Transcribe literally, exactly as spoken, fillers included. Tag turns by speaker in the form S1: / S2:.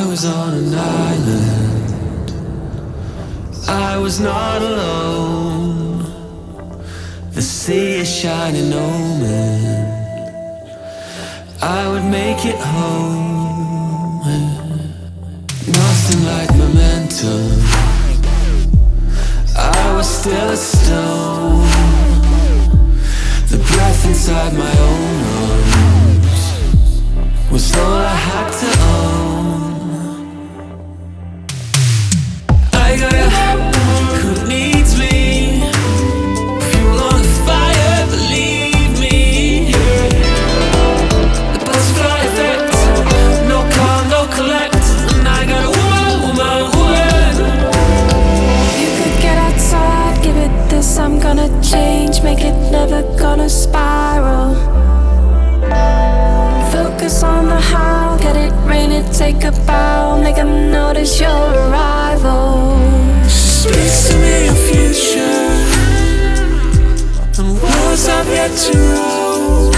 S1: was on an island. I was not alone. The sea is shining omen. I would make it home. Nothing like momentum. I was still a stone. The breath inside my own lungs was all I had to own. I got a who needs me. Fuel on the fire, believe me. The butterfly effect. No call, no collect. And I got a woman, woman.
S2: You could get outside, give it this. I'm gonna change, make it never gonna spiral. Focus on the how, get it rain, take a bow, make them notice your arrival.
S1: Speaks to me of future and words I've yet to write.